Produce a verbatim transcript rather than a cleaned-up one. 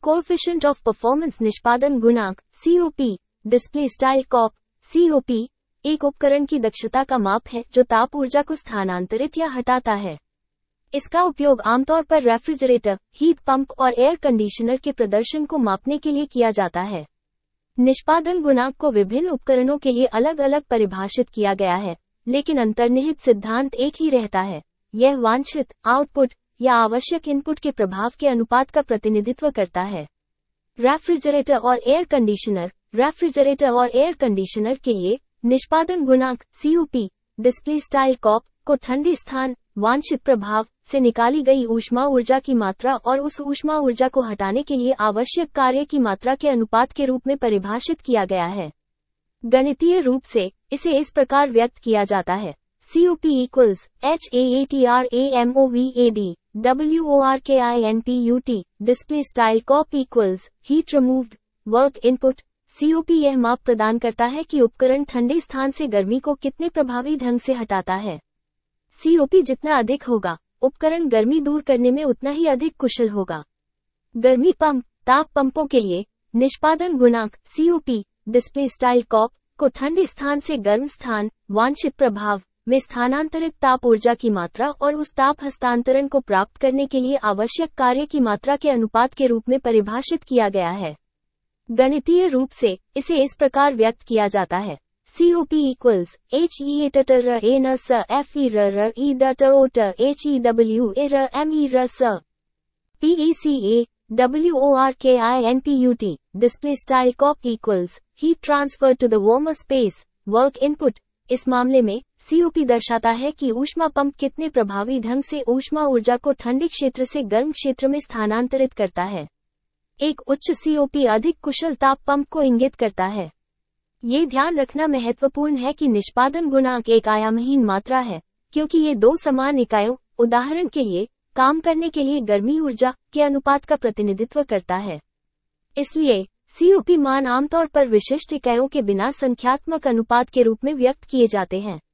Coefficient of performance निष्पादन गुणांक C O P, display style COP, C O P, एक उपकरण की दक्षता का माप है जो ताप ऊर्जा को स्थानांतरित या हटाता है। इसका उपयोग आमतौर पर रेफ्रिजरेटर, हीट पंप और एयर कंडीशनर के प्रदर्शन को मापने के लिए किया जाता है। निष्पादन गुणांक को विभिन्न उपकरणों के लिए अलग अलग परिभाषित किया गया है, लेकिन अंतर्निहित सिद्धांत एक ही रहता है। यह वांछित आउटपुट या आवश्यक इनपुट के प्रभाव के अनुपात का प्रतिनिधित्व करता है। रेफ्रिजरेटर और एयर कंडीशनर रेफ्रिजरेटर और एयर कंडीशनर के लिए निष्पादन गुणांक C O P, display style COP, को ठंडे स्थान, वांछित प्रभाव से निकाली गई ऊष्मा ऊर्जा की मात्रा और उस ऊष्मा ऊर्जा को हटाने के लिए आवश्यक कार्य की मात्रा के अनुपात के रूप में परिभाषित किया गया है। गणितीय रूप से इसे इस प्रकार व्यक्त किया जाता है: C O P equals H A A T R A M O V A D W O R K I N P U T display style cop equals heat removed work input। C O P यह माप प्रदान करता है कि उपकरण ठंडे स्थान से गर्मी को कितने प्रभावी ढंग से हटाता है। C O P जितना अधिक होगा, उपकरण गर्मी दूर करने में उतना ही अधिक कुशल होगा। गर्मी पंप ताप पंपों के लिए निष्पादन गुणांक C O P, display style COP, को ठंडे स्थान से गर्म स्थान, वांछित प्रभाव में स्थानांतरित ताप ऊर्जा की मात्रा और उस ताप हस्तांतरण को प्राप्त करने के लिए आवश्यक कार्य की मात्रा के अनुपात के रूप में परिभाषित किया गया है। गणितीय रूप से इसे इस प्रकार व्यक्त किया जाता है: C O P equals H E A T T R A N S F E R R E D T O T H E W E R M E R S P E C A W O R K I N P U T display style cop equals heat transfer to the warmer space work input। इस मामले में C O P दर्शाता है कि ऊष्मा pump कितने प्रभावी ढंग से ऊष्मा ऊर्जा को ठंडे क्षेत्र से गर्म क्षेत्र में स्थानांतरित करता है। एक उच्च C O P अधिक कुशल ताप पंप को इंगित करता है। ये ध्यान रखना महत्वपूर्ण है कि निष्पादन गुणांक एक आयामहीन मात्रा है, क्योंकि ये दो समान इकाइयों, उदाहरण के लिए काम करने के लिए गर्मी ऊर्जा, के अनुपात का प्रतिनिधित्व करता है। इसलिए C O P मान आमतौर पर विशिष्ट इकाइयों के बिना संख्यात्मक अनुपात के रूप में व्यक्त किए जाते हैं।